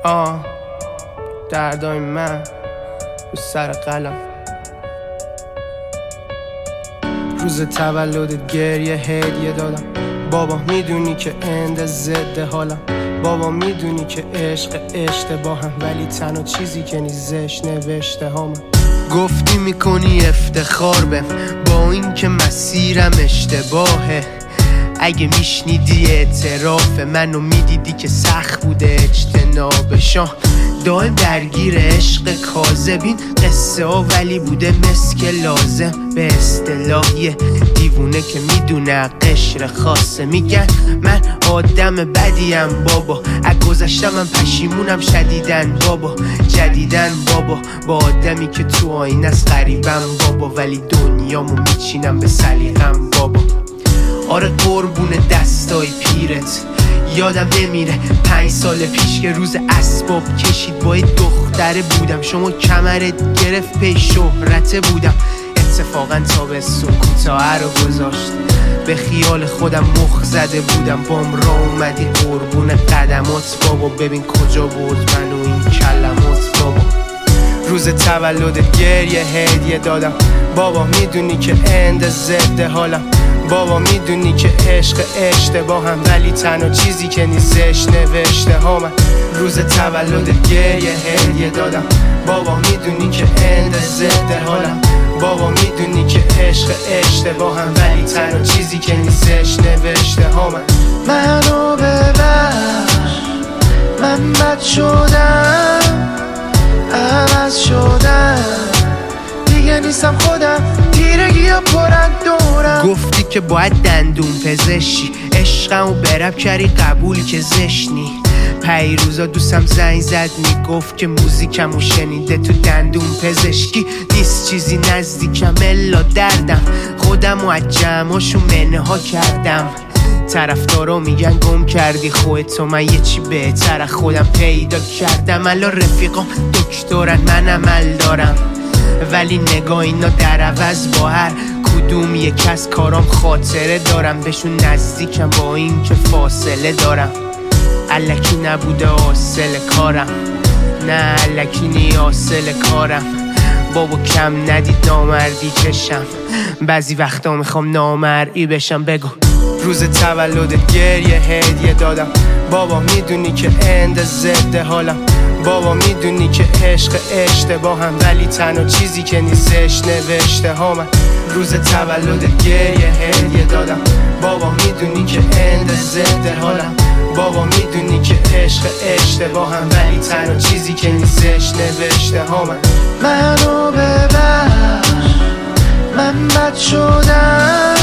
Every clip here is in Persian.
دردای من رو سر قلم. روز تولدت گریه هدیه دادم. بابا میدونی که اند ضد حالم. بابا میدونی که عشق اشتباهم، ولی تنها چیزی که نیزش نوشته هامم. گفتی میکنی افتخار بهم با این که مسیرم اشتباهه. اگه میشنیدی اعتراف منو میدیدی که سخت بوده اجتنابشان. دائم درگیر عشق کاذبین قصه ها، ولی بوده مسک لازم. به اصطلاح یه دیوونه که میدونه قشر خاصه. میگن من آدم بدیم بابا، از گذشتم من پشیمونم شدیدن بابا. جدیدن بابا با آدمی که تو آینه است غریبم بابا، ولی دنیامو میچینم به سلیقم بابا. آره قربون دستای پیرت یادم نمیره 5 سال پیش که روز اسباب کشید با یه دختره بودم. شما کمرت گرفت پی شهرته بودم. اتفاقا تابستون کوتاه رو گذاشت، به خیال خودم مخ زده بودم. بام را اومدی قربون قدمات بابا، ببین کجا برد منو این کلمات بابا. روز تولدت گریه هدیه دادم. بابا میدونی که اند ضد حالم. بابا میدونی که عشق اشتباهم، ولی تنها چیزی که نیزش نوشته هامم. روز تولدت گریه هدیه دادم. بابا میدونی که اند ضد حالم. بابا میدونی که عشق اشتباهم، ولی تنها چیزی که نیزش نوشته هامم. منو ببخش، من بد شدم، عوض شدم، دیگه نیستم خودم، تیرگی ها پرند دورم. گفتی که باید دندون پزشی، عشقمو برب کردی قبول که زشنی. پیروزا دوستم زنگ زد میگفت که موزیکمو شنیده تو دندون پزشکی. نیست چیزی نزدیکم الا دردم، خودمو از جمعاشو منه ها کردم. طرفدارا میگن گم کردی خودتو، من یه چی بهتر خودم پیدا کردم. الان رفیقام دکترن من عمل دارم، ولی نگاه اینا در عوض با هر کدوم یک از کارام خاطره دارم. بهشون نزدیکم با این که فاصله دارم. الکی نبوده حاصل کارم، نه الکی نی حاصل کارم. بابا کم ندید نامردی چشم، بعضی وقتا میخوام نامرئی بشم. بگو روز تولدت گریه هدیه دادم. بابا میدونی که اند ضد حالم. بابا میدونی که عشق اشتباهم، ولی تنها چیزی که نیزش نوشته هامم. روز تولدت گریه هدیه دادم. بابا میدونی که اند ضد حالم. بابا میدونی که عشق اشتباهم، ولی تنها چیزی که نیزش نوشته هامم. منو ببخش، من بد شدم،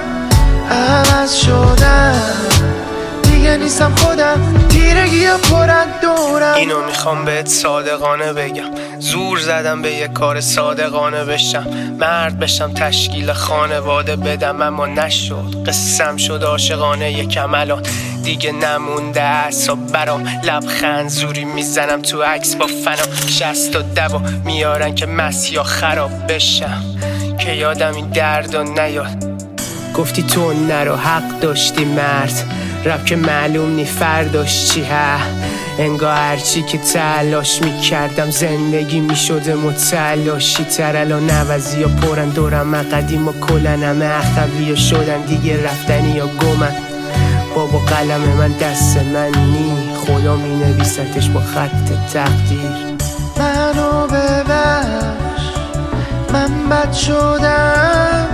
عوض شدم، دیگه نیستم خودم، تیرگی ها پرند دورم. اینو میخوام بهت صادقانه بگم، زور زدم به یه کار صادقانه بشم. مرد بشم تشکیل خانواده بدم، اما نشد. قسم شد عاشقانه یکم الان دیگه نمونده اعصاب برام. لبخند زوری میزنم تو عکس با فنام. 60 و 10 میارن که مسیا خراب بشم، که یادم این درد و نیاد. گفتی تو نرو حق داشتی مرد، رب که معلوم نی فرداش چی ها. انگار هرچی که تلاش میکردم زندگی میشده متلاشی تر. الان نوزی ها پرن دورم، قدیم و کلن همه اختوی ها شدن دیگه رفتنی ها گمن. بابا قلم من دست من نی، خدا می نویستش با خط تقدیر. منو ببخش، من بد شدم،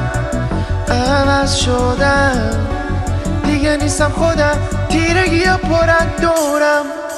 عوض شدم، دیگه نیستم خودم، تیرگی ها پرند دورم.